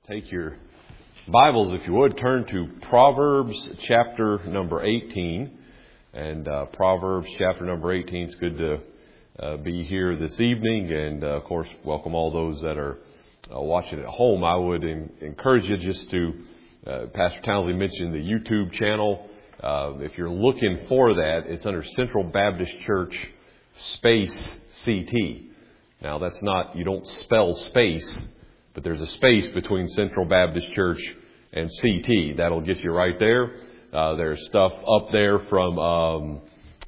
Take your Bibles, if you would, turn to Proverbs chapter number 18. And Proverbs chapter number 18, it's good to be here this evening. And, of course, welcome all those that are watching at home. I would encourage you just to, Pastor Townsley mentioned the YouTube channel. If you're looking for that, it's under Central Baptist Church space CT. Now, that's not, you don't spell space, but there's a space between Central Baptist Church and CT. That'll get you right there. There's stuff up there from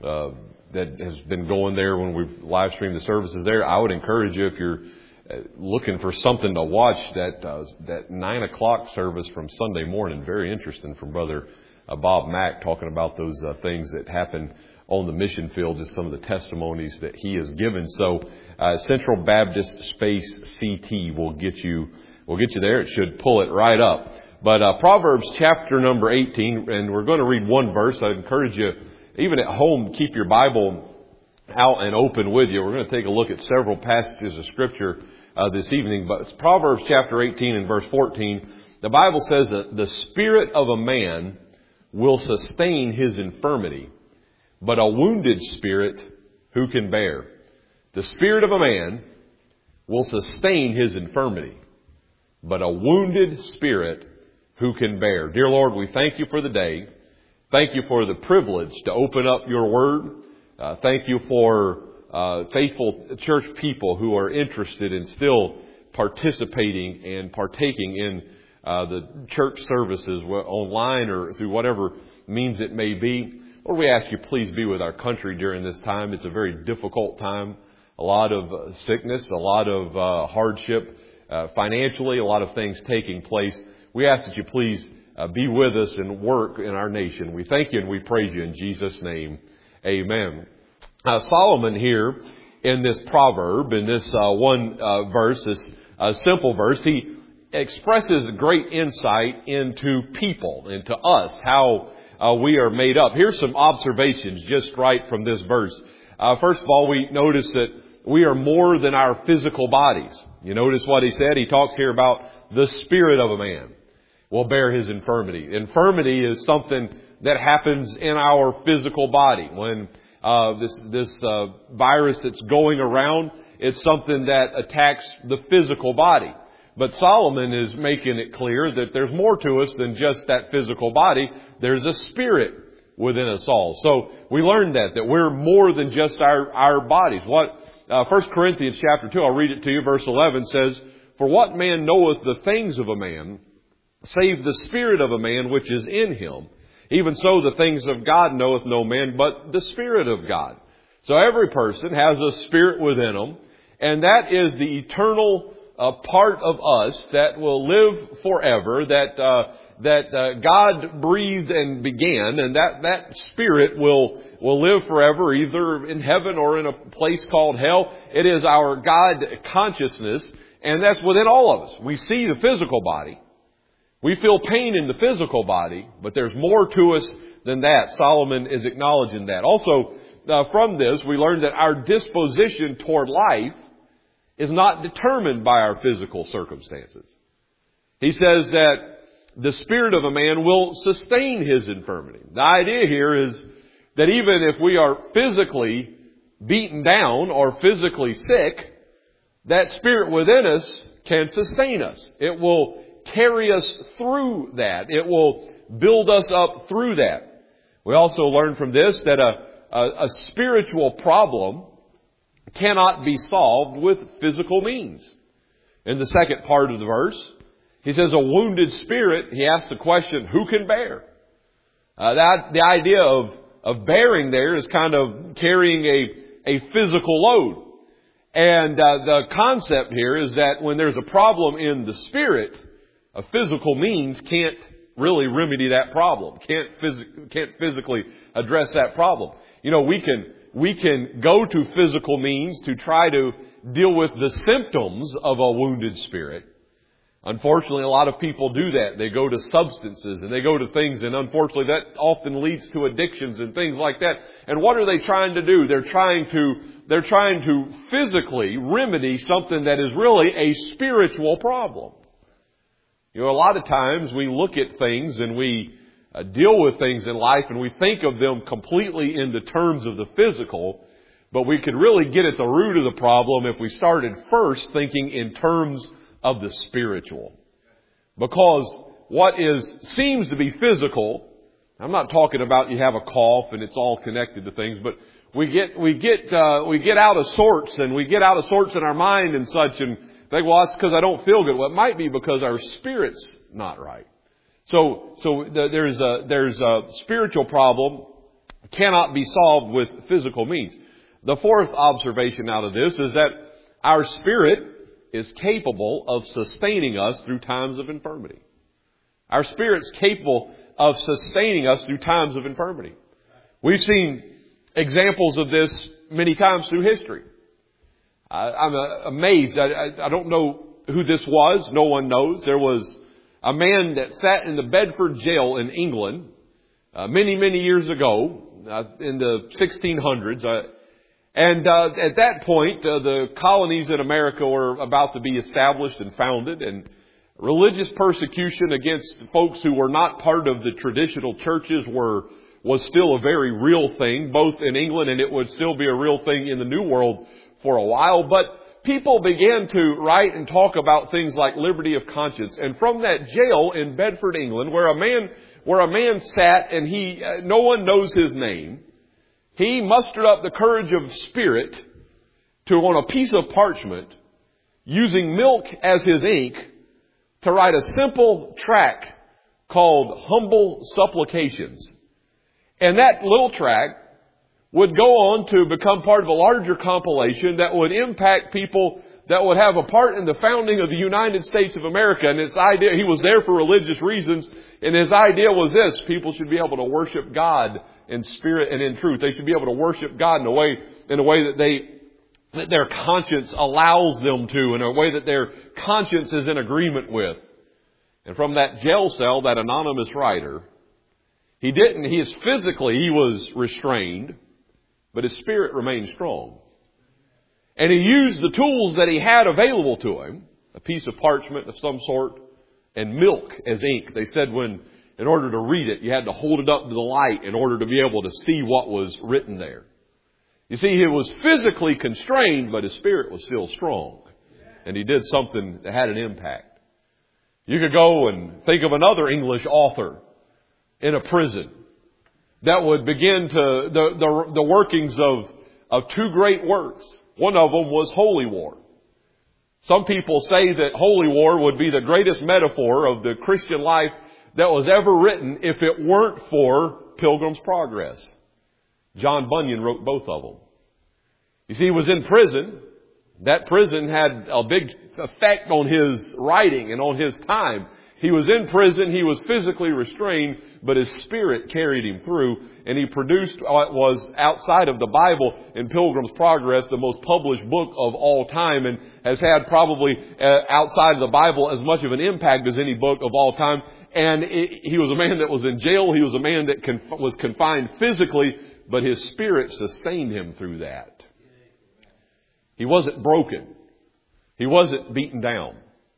that has been going there when we've live streamed the services there. I would encourage you, if you're looking for something to watch, that 9 o'clock service from Sunday morning, very interesting, from Brother Bob Mack, talking about those things that happen on the mission field, just some of the testimonies that he has given. So Central Baptist space CT will get you there. It should pull it right up. But Proverbs chapter number 18, and we're going to read one verse. I encourage you, even at home, keep your Bible out and open with you. We're going to take a look at several passages of Scripture this evening. But it's Proverbs chapter 18 and verse 14. The Bible says that the spirit of a man will sustain his infirmity, but a wounded spirit who can bear? The spirit of a man will sustain his infirmity, but a wounded spirit who can bear? Dear Lord, we thank you for the day. Thank you for the privilege to open up your word. Thank you for faithful church people who are interested in still participating and partaking in the church services online or through whatever means it may be. Lord, we ask you, please be with our country during this time. It's a very difficult time. A lot of sickness, a lot of hardship financially, a lot of things taking place. We ask that you please be with us and work in our nation. We thank you and we praise you in Jesus' name. Amen. Solomon here in this proverb, in this one verse, this simple verse, he expresses great insight into people, into us, how we are made up. Here's some observations just right from this verse. First of all, we notice that we are more than our physical bodies. You notice what he said? He talks here about the spirit of a man will bear his infirmity. Infirmity is something that happens in our physical body. When this virus that's going around, it's something that attacks the physical body. But Solomon is making it clear that there's more to us than just that physical body. There's a spirit within us all. So we learned that we're more than just our bodies. What 1 Corinthians chapter 2, I'll read it to you, verse 11 says, "For what man knoweth the things of a man, save the spirit of a man which is in him? Even so the things of God knoweth no man, but the Spirit of God." So every person has a spirit within them, and that is the eternal part of us that will live forever, that God breathed and began, and that spirit will live forever, either in heaven or in a place called hell. It is our God consciousness, and that's within all of us. We see the physical body. We feel pain in the physical body, but there's more to us than that. Solomon is acknowledging that. Also, from this, we learn that our disposition toward life is not determined by our physical circumstances. He says that the spirit of a man will sustain his infirmity. The idea here is that even if we are physically beaten down or physically sick, that spirit within us can sustain us. It will carry us through that. It will build us up through that. We also learn from this that a spiritual problem cannot be solved with physical means. In the second part of the verse, he says a wounded spirit, he asks the question, who can bear? The idea of bearing there is kind of carrying a physical load. And the concept here is that when there's a problem in the spirit, a physical means can't really remedy that problem, can't physically address that problem. You know, we can go to physical means to try to deal with the symptoms of a wounded spirit. Unfortunately, a lot of people do that. They go to substances and they go to things, and unfortunately that often leads to addictions and things like that. And what are they trying to do? They're trying to physically remedy something that is really a spiritual problem. You know, a lot of times we look at things and we deal with things in life and we think of them completely in the terms of the physical, but we could really get at the root of the problem if we started first thinking in terms of the spiritual. Because what seems to be physical, I'm not talking about you have a cough and it's all connected to things, but we get out of sorts and we get out of sorts in our mind and such and think, well, that's because I don't feel good. Well, it might be because our spirit's not right. So there's a spiritual problem cannot be solved with physical means. The fourth observation out of this is that our spirit is capable of sustaining us through times of infirmity. Our spirit's capable of sustaining us through times of infirmity. We've seen examples of this many times through history. I'm amazed. I don't know who this was. No one knows. There was a man that sat in the Bedford jail in England many years ago in the 1600s. And at that point, the colonies in America were about to be established and founded, and religious persecution against folks who were not part of the traditional churches was still a very real thing, both in England, and it would still be a real thing in the New World for a while. But people began to write and talk about things like liberty of conscience. And from that jail in Bedford, England, where a man sat and no one knows his name, he mustered up the courage of spirit to, on a piece of parchment, using milk as his ink, to write a simple tract called Humble Supplications. And that little tract would go on to become part of a larger compilation that would impact people that would have a part in the founding of the United States of America. And its idea, he was there for religious reasons, and his idea was this: people should be able to worship God in spirit and in truth. They should be able to worship God in a way that their conscience allows them to, in a way that their conscience is in agreement with. And from that jail cell, that anonymous writer, he was restrained, but his spirit remained strong. And he used the tools that he had available to him, a piece of parchment of some sort, and milk as ink. They said in order to read it, you had to hold it up to the light in order to be able to see what was written there. You see, he was physically constrained, but his spirit was still strong. And he did something that had an impact. You could go and think of another English author in a prison that would begin the workings of two great works. One of them was Holy War. Some people say that Holy War would be the greatest metaphor of the Christian life that was ever written if it weren't for Pilgrim's Progress. John Bunyan wrote both of them. You see, he was in prison. That prison had a big effect on his writing and on his time. He was in prison, he was physically restrained, but his spirit carried him through, and he produced what was, outside of the Bible in Pilgrim's Progress, the most published book of all time, and has had probably, outside of the Bible, as much of an impact as any book of all time. And he was a man that was in jail, he was a man that was confined physically, but his spirit sustained him through that. He wasn't broken. He wasn't beaten down.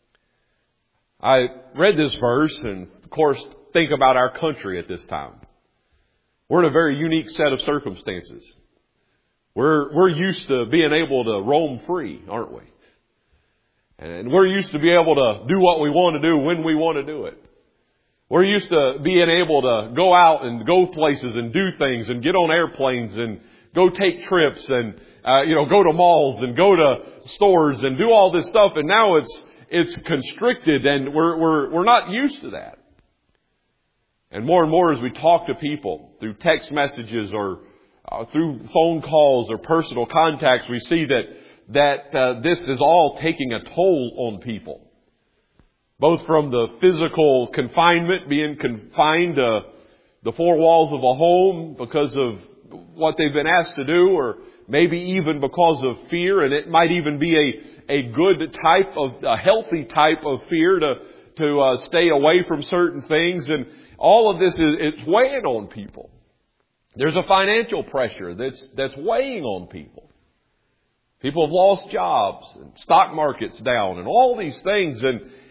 I read this verse and, of course, think about our country at this time. We're in a very unique set of circumstances. We're used to being able to roam free, aren't we? And we're used to be able to do what we want to do when we want to do it. We're used to being able to go out and go places and do things and get on airplanes and go take trips and, go to malls and go to stores and do all this stuff. And now it's constricted, and we're not used to that. And more as we talk to people through text messages or through phone calls or personal contacts, we see that this is all taking a toll on people. Both from the physical confinement, being confined to the four walls of a home because of what they've been asked to do, or maybe even because of fear, and it might even be a healthy type of fear to stay away from certain things. And all of this it's weighing on people. There's a financial pressure that's weighing on people. People have lost jobs, and stock market's down, and all these things.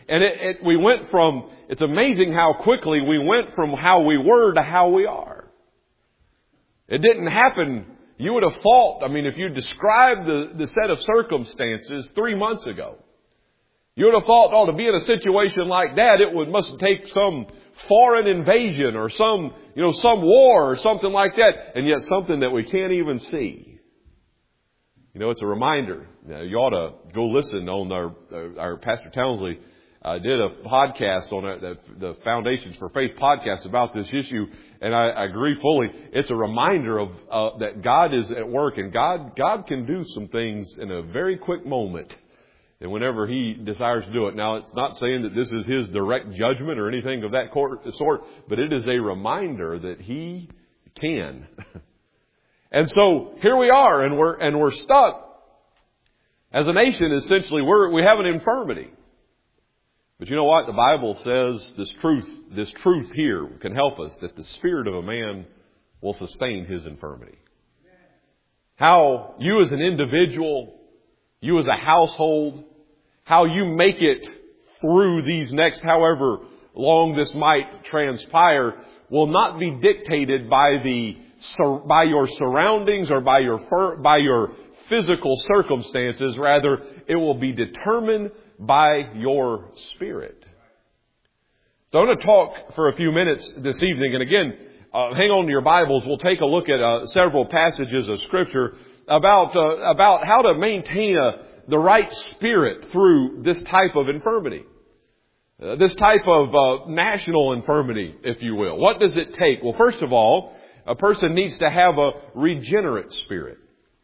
And it's amazing how quickly we went from how we were to how we are. It didn't happen. You would have thought, if you described the set of circumstances 3 months ago, you would have thought, to be in a situation like that, must take some foreign invasion or some war or something like that, and yet something that we can't even see. It's a reminder. You ought to go listen on our Pastor Townsley did a podcast on the Foundations for Faith podcast about this issue, and I agree fully. It's a reminder of that God is at work, and God can do some things in a very quick moment. And whenever He desires to do it. Now, it's not saying that this is His direct judgment or anything of that sort, but it is a reminder that He can. And so here we are, and we're stuck. As a nation, essentially, we have an infirmity. But you know what? The Bible says this truth here can help us, that the spirit of a man will sustain his infirmity. How you as an individual, you as a household, how you make it through these next however long this might transpire will not be dictated by your surroundings or by your physical circumstances. Rather, it will be determined by your spirit. So I'm going to talk for a few minutes this evening, and again, hang on to your Bibles. We'll take a look at several passages of Scripture about how to maintain the right spirit through this type of infirmity. This type of national infirmity, if you will. What does it take? Well, first of all, a person needs to have a regenerate spirit.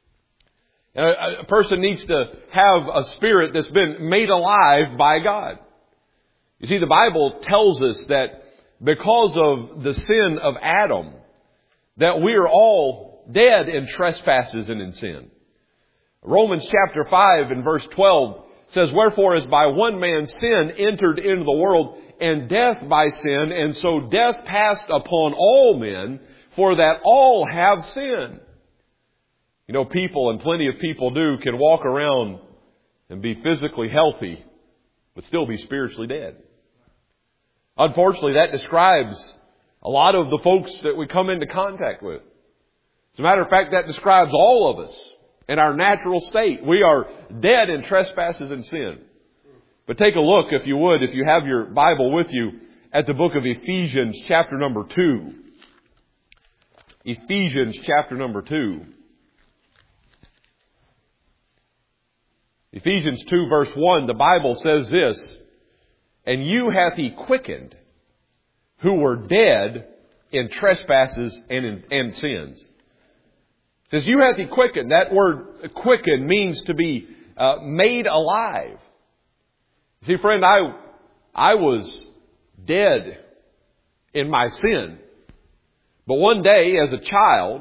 A person needs to have a spirit that's been made alive by God. You see, the Bible tells us that because of the sin of Adam, that we are all dead in trespasses and in sin. Romans chapter 5 and verse 12 says, "Wherefore as by one man's sin entered into the world, and death by sin, and so death passed upon all men, for that all have sinned." People, and plenty of people can walk around and be physically healthy, but still be spiritually dead. Unfortunately, that describes a lot of the folks that we come into contact with. As a matter of fact, that describes all of us in our natural state. We are dead in trespasses and sin. But take a look, if you would, if you have your Bible with you, at the book of Ephesians chapter number 2. Ephesians chapter number 2. Ephesians 2 verse 1, the Bible says this, "And you hath He quickened, who were dead in trespasses and sins." It says, "You hath He quickened." That word quicken means to be made alive. See, friend, I was dead in my sin. But one day, as a child,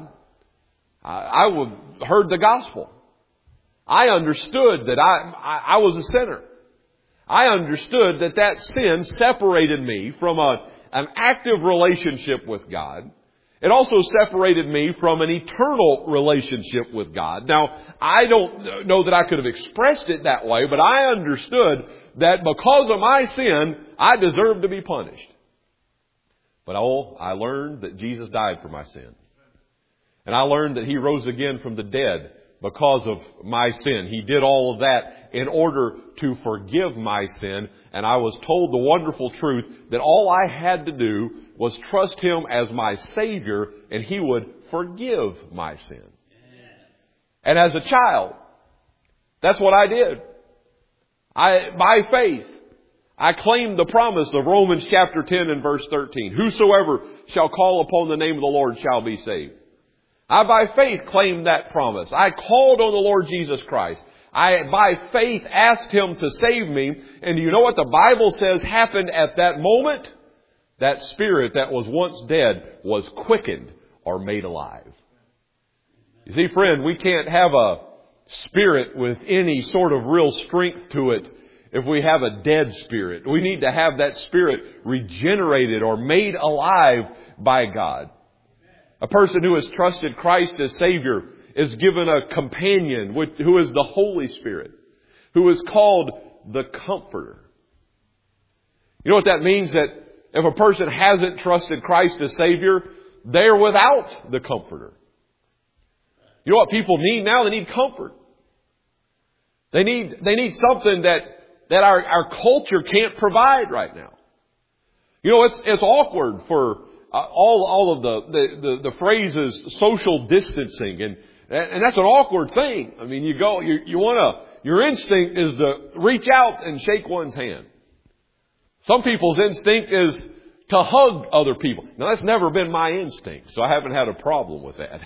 I heard the gospel. I understood that I was a sinner. I understood that sin separated me from an active relationship with God. It also separated me from an eternal relationship with God. Now, I don't know that I could have expressed it that way, but I understood that because of my sin, I deserved to be punished. But I learned that Jesus died for my sin. And I learned that He rose again from the dead because of my sin. He did all of that in order to forgive my sin. And I was told the wonderful truth that all I had to do was trust Him as my Savior, and He would forgive my sin. And as a child, that's what I did. By faith, I claimed the promise of Romans chapter 10 and verse 13. "Whosoever shall call upon the name of the Lord shall be saved." I, by faith, claimed that promise. I called on the Lord Jesus Christ. I, by faith, asked Him to save me. And do you know what the Bible says happened at that moment? That spirit that was once dead was quickened or made alive. You see, friend, we can't have a spirit with any sort of real strength to it if we have a dead spirit. We need to have that spirit regenerated or made alive by God. A person who has trusted Christ as Savior is given a companion who is the Holy Spirit, who is called the Comforter. You know what that means? That if a person hasn't trusted Christ as Savior, they're without the Comforter. You know what people need now? They need comfort. They need something that our culture can't provide right now. You know, it's awkward for all of the phrases social distancing, and that's an awkward thing. I mean, your instinct is to reach out and shake one's hand. Some people's instinct is to hug other people. Now, that's never been my instinct, so I haven't had a problem with that.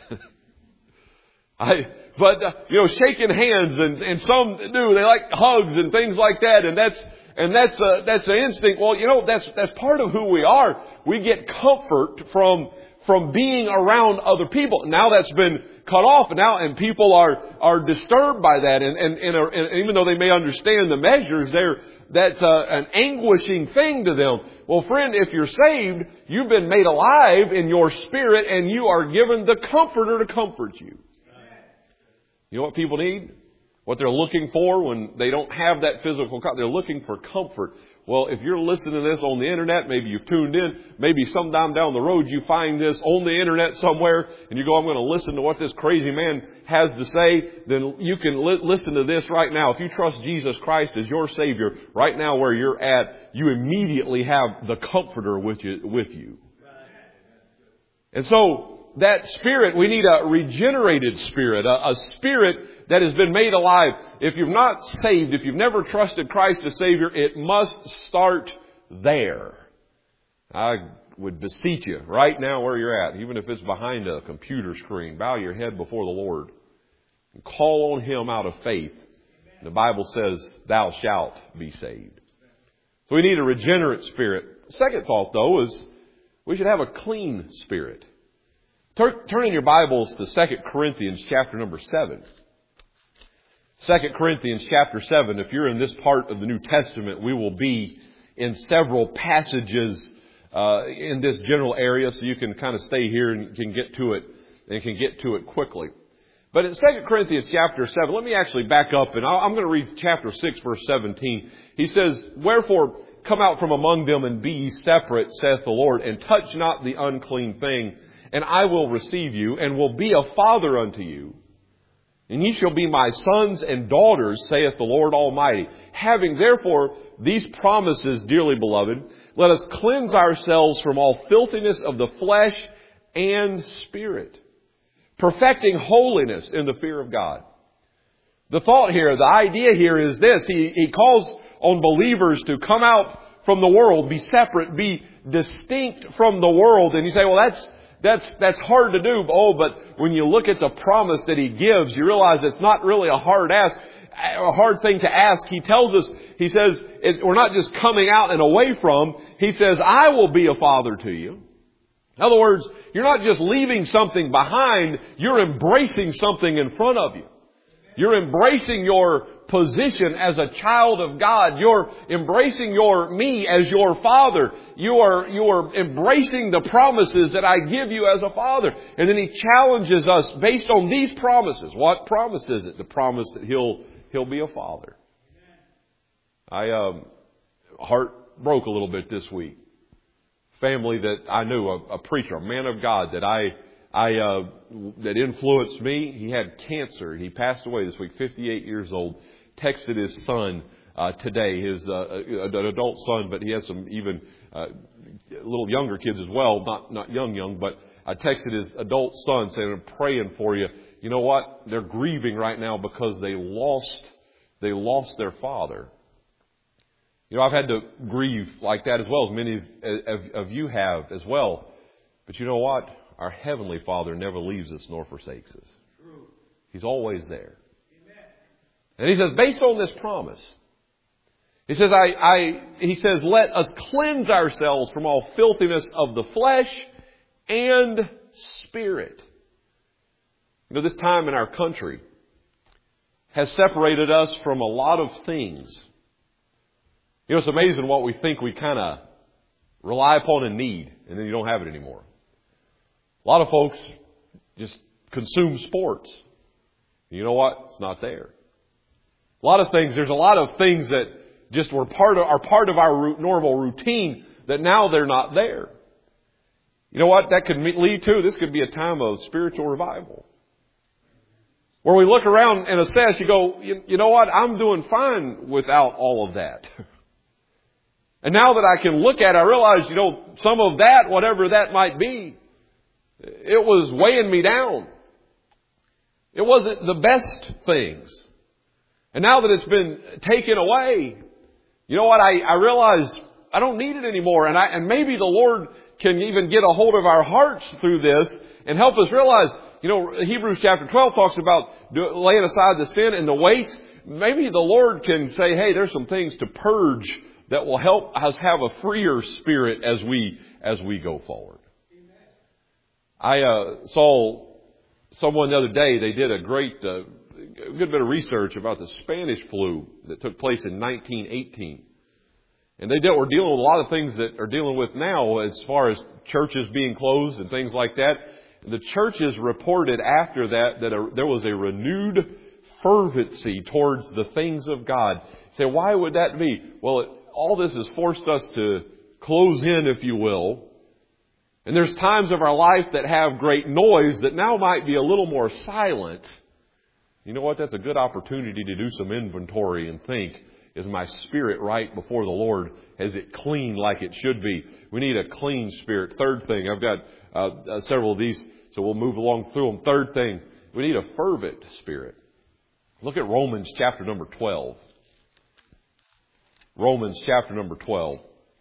Shaking hands and some do. They like hugs and things like that, and that's the instinct. Well, you know, that's part of who we are. We get comfort from being around other people. Now that's been cut off, and people are disturbed by that, and even though they may understand the measures, that's an anguishing thing to them. Well, friend, if you're saved, you've been made alive in your spirit, and you are given the Comforter to comfort you. You know what people need? What they're looking for when they don't have that physical comfort? They're looking for comfort. Well, if you're listening to this on the internet, maybe you've tuned in, maybe sometime down the road you find this on the internet somewhere, and you go, I'm going to listen to what this crazy man has to say, then you can listen to this right now. If you trust Jesus Christ as your Savior, right now where you're at, you immediately have the Comforter with you. And so, that spirit, we need a regenerated spirit, a spirit that has been made alive. If you're not saved, if you've never trusted Christ as Savior, it must start there. I would beseech you right now where you're at, even if it's behind a computer screen, bow your head before the Lord and call on Him out of faith. The Bible says, thou shalt be saved. So we need a regenerate spirit. The second thought, though, is we should have a clean spirit. Turn in your Bibles to 2 Corinthians chapter number 7. 2 Corinthians chapter 7. If you're in this part of the New Testament, we will be in several passages in this general area, so you can kind of stay here and can get to it quickly. But in 2 Corinthians chapter 7, let me actually back up, and I'm going to read chapter 6, verse 17. He says, wherefore come out from among them and be ye separate, saith the Lord, and touch not the unclean thing, and I will receive you, and will be a father unto you. And ye shall be my sons and daughters, saith the Lord Almighty. Having therefore these promises, dearly beloved, let us cleanse ourselves from all filthiness of the flesh and spirit, perfecting holiness in the fear of God. The thought here, the idea here is this. He calls on believers to come out from the world, be separate, be distinct from the world. And you say, well, that's hard to do. Oh, but when you look at the promise that He gives, you realize it's not really a hard thing to ask. He tells us, He says, we're not just coming out and away from. He says, I will be a father to you. In other words, you're not just leaving something behind, you're embracing something in front of you. You're embracing your position as a child of God. You're embracing me as your father. You are embracing the promises that I give you as a father. And then He challenges us based on these promises. What promise is it? The promise that He'll be a father. Heart broke a little bit this week. Family that I knew, a preacher, a man of God that influenced me. He had cancer. He passed away this week, 58 years old. Texted his son today, his an adult son, but he has some even little younger kids as well, not young, but I texted his adult son saying, I'm praying for you. You know what? They're grieving right now because they lost their father. You know, I've had to grieve like that as well, as many of you have as well. But you know what? Our Heavenly Father never leaves us nor forsakes us. He's always there. And He says, based on this promise, He says, He says, let us cleanse ourselves from all filthiness of the flesh and spirit. You know, this time in our country has separated us from a lot of things. You know, it's amazing what we think we kind of rely upon and need, and then you don't have it anymore. A lot of folks just consume sports. You know what? It's not there. There's a lot of things just are part of our normal routine, that now they're not there. You know what that could lead to? This could be a time of spiritual revival. Where we look around and assess, you go, you know what? I'm doing fine without all of that. And now that I can look at it, I realize, some of that, whatever that might be, it was weighing me down. It wasn't the best things. And now that it's been taken away, you know what? I realize I don't need it anymore. And maybe the Lord can even get a hold of our hearts through this and help us realize, Hebrews chapter 12 talks about laying aside the sin and the weights. Maybe the Lord can say, hey, there's some things to purge that will help us have a freer spirit as we go forward. I saw someone the other day. They did a good bit of research about the Spanish flu that took place in 1918. And were dealing with a lot of things that are dealing with now as far as churches being closed and things like that. The churches reported after that there was a renewed fervency towards the things of God. You say, why would that be? Well, all this has forced us to close in, if you will. And there's times of our life that have great noise that now might be a little more silent. You know what? That's a good opportunity to do some inventory and think, is my spirit right before the Lord? Is it clean like it should be? We need a clean spirit. Third thing, I've got several of these, so we'll move along through them. Third thing, we need a fervent spirit. Look at Romans chapter number 12. Romans chapter number 12.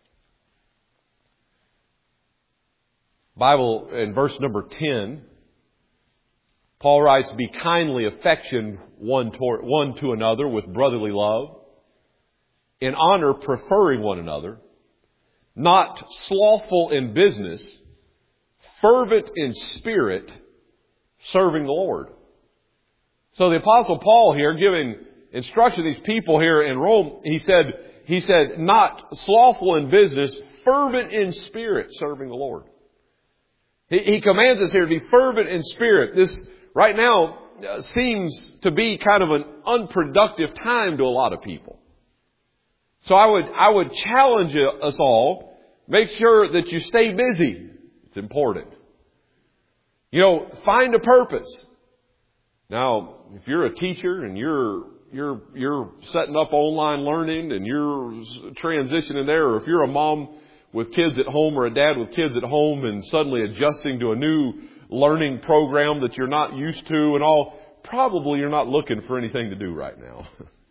Bible in verse number 10, Paul writes, be kindly affectioned one to another with brotherly love, in honor preferring one another, not slothful in business, fervent in spirit, serving the Lord. So the Apostle Paul here giving instruction to these people here in Rome, he said, not slothful in business, fervent in spirit, serving the Lord. He commands us here to be fervent in spirit. This right now seems to be kind of an unproductive time to a lot of people. So I would challenge us all, make sure that you stay busy. It's important. Find a purpose. Now, if you're a teacher and you're setting up online learning and you're transitioning there, or if you're a mom with kids at home or a dad with kids at home and suddenly adjusting to a new learning program that you're not used to and all, probably you're not looking for anything to do right now.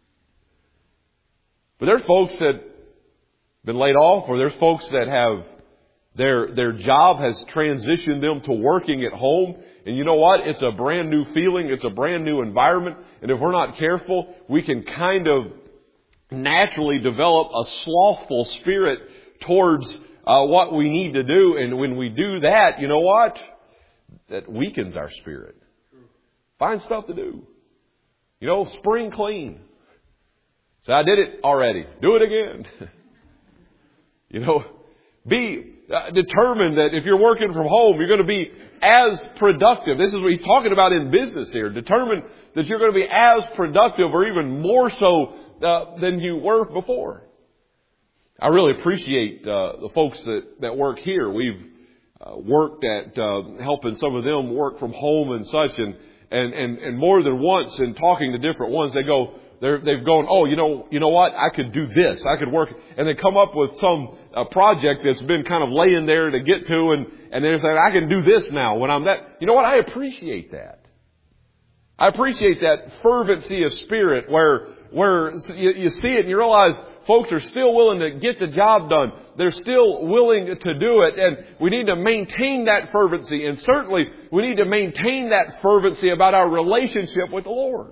But there's folks that been laid off, or there's folks that have their job has transitioned them to working at home. And you know what? It's a brand new feeling. It's a brand new environment. And if we're not careful, we can kind of naturally develop a slothful spirit towards what we need to do. And when we do that, you know what? That weakens our spirit. Find stuff to do. Spring clean. So I did it already. Do it again. Be determined that if you're working from home, you're going to be as productive. This is what he's talking about in business here. Determined that you're going to be as productive or even more so than you were before. I really appreciate the folks that work here. We've worked at helping some of them work from home and such, and more than once in talking to different ones, they've gone, oh, you know what? I could do this. I could work. And they come up with some project that's been kind of laying there to get to. And they're saying, I can do this now when I'm that. You know what? I appreciate that. I appreciate that fervency of spirit where you see it and you realize folks are still willing to get the job done. They're still willing to do it. And we need to maintain that fervency. And certainly we need to maintain that fervency about our relationship with the Lord.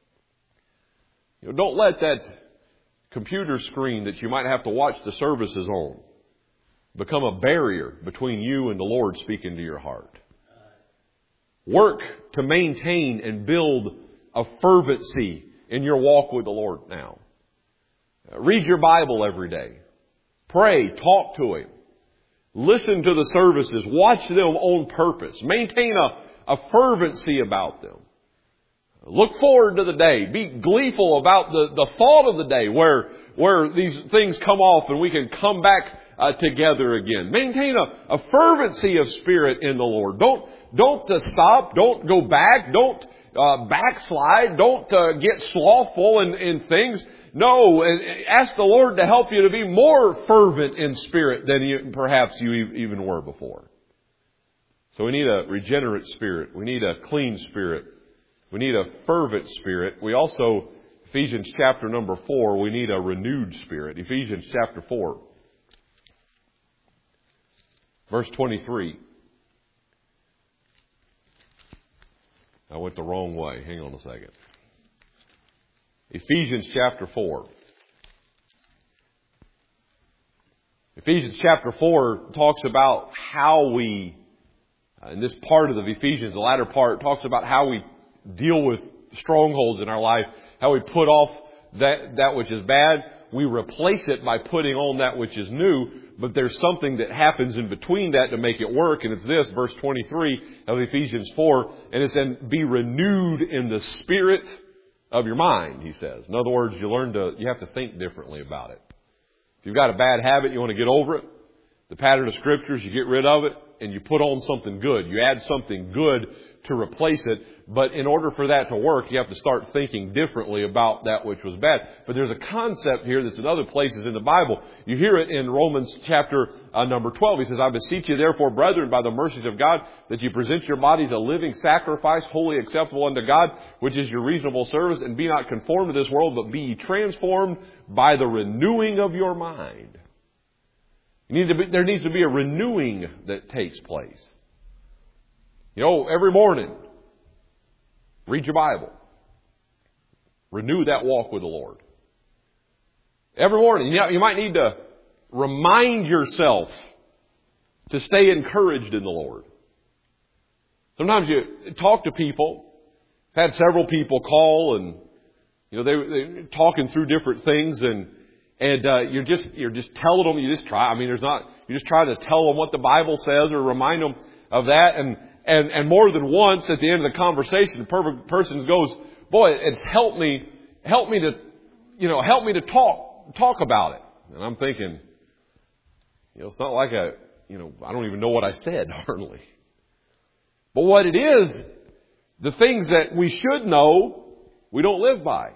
Don't let that computer screen that you might have to watch the services on become a barrier between you and the Lord speaking to your heart. Work to maintain and build a fervency in your walk with the Lord now. Read your Bible every day. Pray, talk to Him. Listen to the services. Watch them on purpose. Maintain a fervency about them. Look forward to the day. Be gleeful about the thought of the day where these things come off and we can come back together again. Maintain a fervency of spirit in the Lord. Don't stop. Don't go back. Don't backslide. Don't get slothful in things. No, ask the Lord to help you to be more fervent in spirit than perhaps you even were before. So we need a regenerate spirit. We need a clean spirit. We need a fervent spirit. We also, Ephesians chapter number 4, we need a renewed spirit. Ephesians chapter 4, verse 23. I went the wrong way. Hang on a second. Ephesians chapter 4. Ephesians chapter 4 talks about how we, in this part of the Ephesians, the latter part, talks about how we deal with strongholds in our life, how we put off that which is bad. We replace it by putting on that which is new, but there's something that happens in between that to make it work, and it's this, verse 23 of Ephesians 4, and it's then be renewed in the spirit of your mind, he says. In other words, you have to think differently about it. If you've got a bad habit, you want to get over it. The pattern of scriptures, you get rid of it, and you put on something good. You add something good to replace it. But in order for that to work, you have to start thinking differently about that which was bad. But there's a concept here that's in other places in the Bible. You hear it in Romans chapter number 12. He says, I beseech you therefore, brethren, by the mercies of God, that you present your bodies a living sacrifice, wholly acceptable unto God, which is your reasonable service, and be not conformed to this world, but be ye transformed by the renewing of your mind. There needs to be a renewing that takes place. Every morning, read your Bible. Renew that walk with the Lord. Every morning. You might need to remind yourself to stay encouraged in the Lord. Sometimes you talk to people. I've had several people call and, they're talking through different things and you're just telling them, you just try to tell them what the Bible says or remind them of that. And more than once at the end of the conversation, the person goes, boy, it's helped me to talk about it. And I'm thinking, it's not like I don't even know what I said, hardly. But what it is, the things that we should know, we don't live by.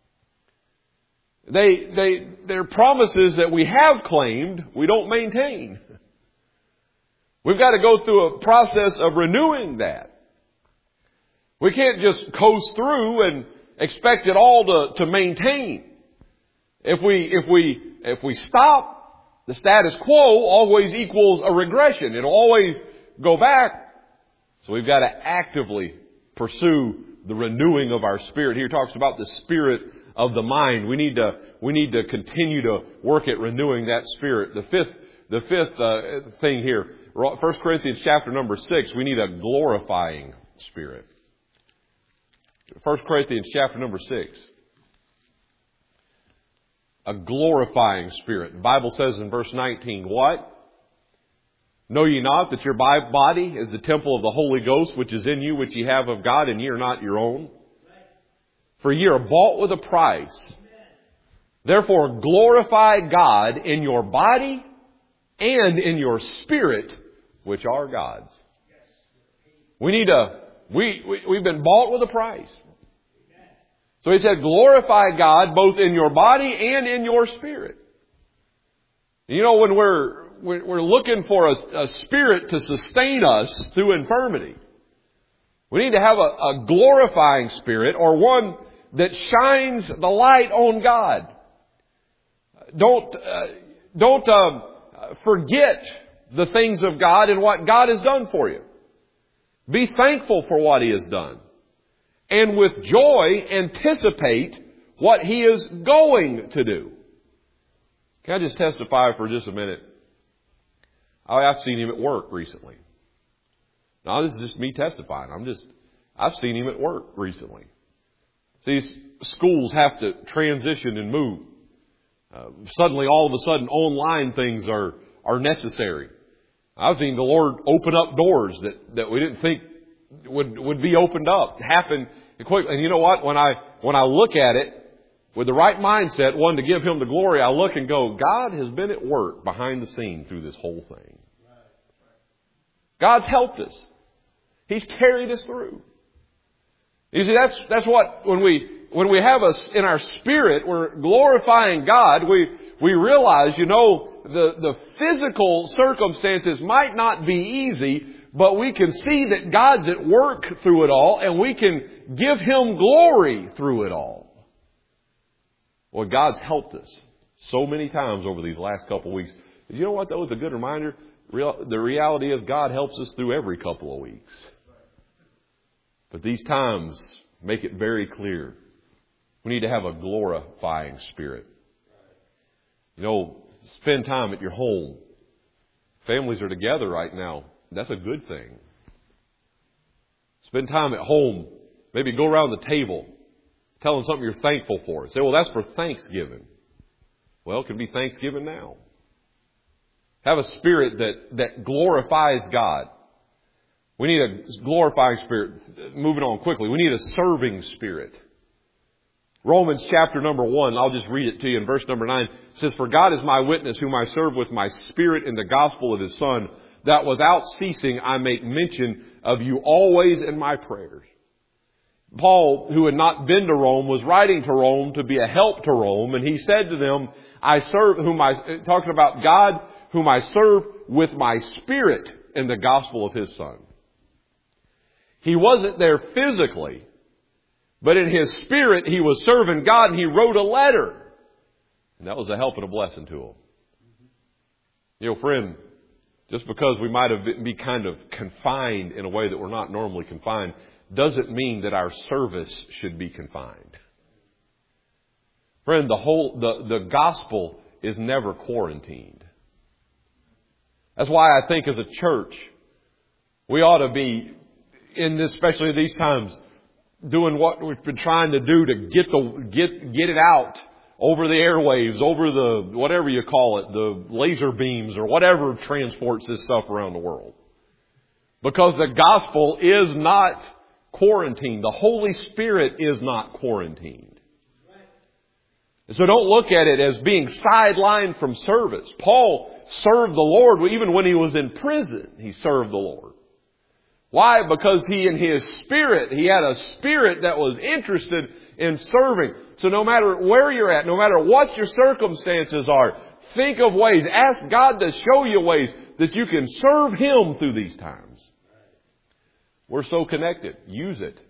They're promises that we have claimed, we don't maintain. We've got to go through a process of renewing that. We can't just coast through and expect it all to maintain. If we stop, the status quo always equals a regression. It'll always go back. So we've got to actively pursue the renewing of our spirit. Here it talks about the spirit of the mind. We need to continue to work at renewing that spirit. The fifth thing here, 1 Corinthians chapter number 6, we need a glorifying spirit. 1 Corinthians chapter number 6. A glorifying spirit. The Bible says in verse 19, what? Know ye not that your body is the temple of the Holy Ghost, which is in you, which ye have of God, and ye are not your own? For ye are bought with a price. Therefore glorify God in your body and in your spirit, which are God's. We've been bought with a price. So he said, glorify God both in your body and in your spirit. When we're looking for a spirit to sustain us through infirmity, we need to have a glorifying spirit, or one that shines the light on God. Don't forget the things of God and what God has done for you. Be thankful for what He has done. And with joy, anticipate what He is going to do. Can I just testify for just a minute? I've seen Him at work recently. Now, this is just me testifying. I've seen Him at work recently. See, schools have to transition and move. Suddenly, all of a sudden, online things are necessary. I've seen the Lord open up doors that we didn't think would be opened up. Happen And you know what? When I look at it with the right mindset, one to give Him the glory, I look and go, God has been at work behind the scene through this whole thing. God's helped us. He's carried us through. You see, that's what, when we have us in our spirit, we're glorifying God, we realize, the physical circumstances might not be easy, but we can see that God's at work through it all, and we can give Him glory through it all. Well, God's helped us so many times over these last couple of weeks. You know what, that was a good reminder? The reality is God helps us through every couple of weeks. But these times make it very clear. We need to have a glorifying spirit. Spend time at your home. Families are together right now. That's a good thing. Spend time at home. Maybe go around the table. Tell them something you're thankful for. Say, well, that's for Thanksgiving. Well, it can be Thanksgiving now. Have a spirit that glorifies God. We need a glorifying spirit. Moving on quickly. We need a serving spirit. Romans chapter number 1, I'll just read it to you in verse number 9. It says, "For God is my witness, whom I serve with my spirit in the gospel of His Son, that without ceasing I make mention of you always in my prayers." Paul, who had not been to Rome, was writing to Rome to be a help to Rome, and he said to them, talking about God, whom I serve with my spirit in the gospel of His Son. He wasn't there physically, but in his spirit he was serving God, and he wrote a letter. And that was a help and a blessing to him. Friend, just because we might be kind of confined in a way that we're not normally confined, doesn't mean that our service should be confined. Friend, the gospel is never quarantined. That's why I think as a church, we ought to be, especially these times, doing what we've been trying to do to get it out over the airwaves, over the, whatever you call it, the laser beams or whatever transports this stuff around the world. Because the gospel is not quarantined. The Holy Spirit is not quarantined. So don't look at it as being sidelined from service. Paul served the Lord even when he was in prison. He served the Lord. Why? Because he had a spirit that was interested in serving. So no matter where you're at, no matter what your circumstances are, think of ways. Ask God to show you ways that you can serve Him through these times. We're so connected. Use it.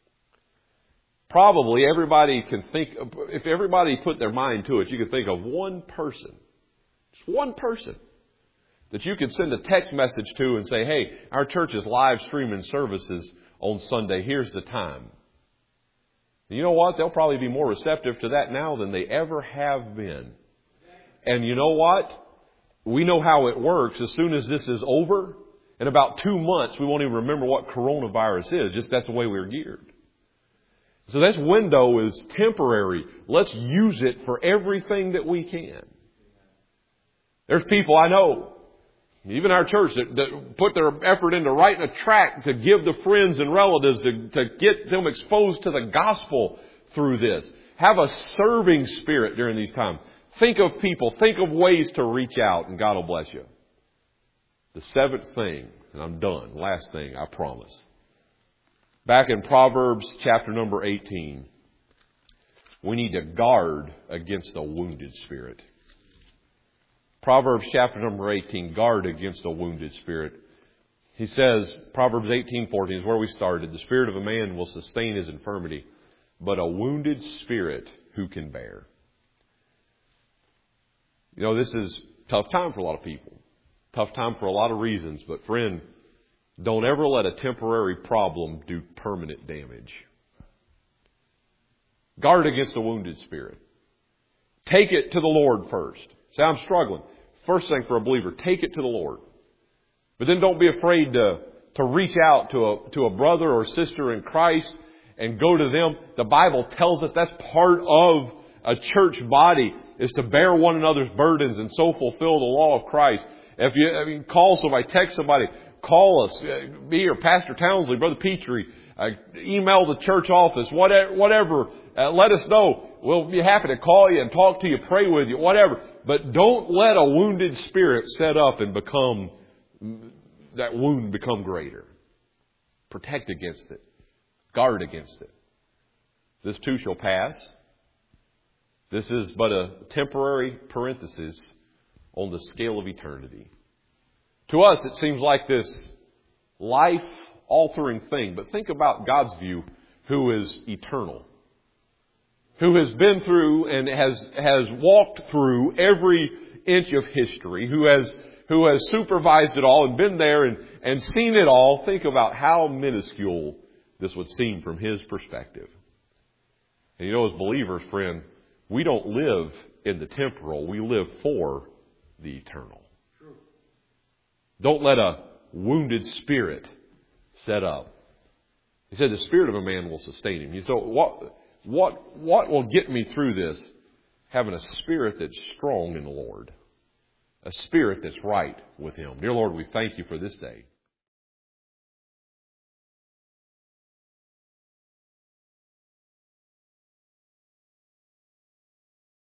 Probably everybody can think, if everybody put their mind to it, you could think of one person. Just one person that you could send a text message to and say, hey, our church is live streaming services on Sunday. Here's the time. You know what? They'll probably be more receptive to that now than they ever have been. And you know what? We know how it works. As soon as this is over, in about 2 months, we won't even remember what coronavirus is. Just that's the way we're geared. So this window is temporary. Let's use it for everything that we can. There's people I know, even our church, that put their effort into writing a tract to give the friends and relatives to get them exposed to the gospel through this. Have a serving spirit during these times. Think of people. Think of ways to reach out, and God will bless you. The seventh thing, and I'm done. Last thing, I promise. Back in Proverbs chapter number 18, we need to guard against a wounded spirit. Proverbs chapter number 18, guard against a wounded spirit. He says, Proverbs 18:14 is where we started. The spirit of a man will sustain his infirmity, but a wounded spirit who can bear? This is a tough time for a lot of people. Tough time for a lot of reasons. But friend, don't ever let a temporary problem do permanent damage. Guard against a wounded spirit. Take it to the Lord first. Say, I'm struggling. First thing for a believer, take it to the Lord. But then don't be afraid to reach out to a brother or sister in Christ and go to them. The Bible tells us that's part of a church body, is to bear one another's burdens and so fulfill the law of Christ. If you call somebody, text somebody, call us, me or Pastor Townsley, Brother Petrie, email the church office, whatever. Let us know. We'll be happy to call you and talk to you, pray with you, whatever. But don't let a wounded spirit set up and that wound become greater. Protect against it. Guard against it. This too shall pass. This is but a temporary parenthesis on the scale of eternity. To us, it seems like this life-altering thing. But think about God's view, who is eternal, who has been through and has walked through every inch of history, who has supervised it all and been there and seen it all. Think about how minuscule this would seem from His perspective. And you know, as believers, friend, we don't live in the temporal. We live for the eternal. True. Don't let a wounded spirit set up. He said the spirit of a man will sustain him. So what will get me through this? Having a spirit that's strong in the Lord. A spirit that's right with Him. Dear Lord, we thank You for this day.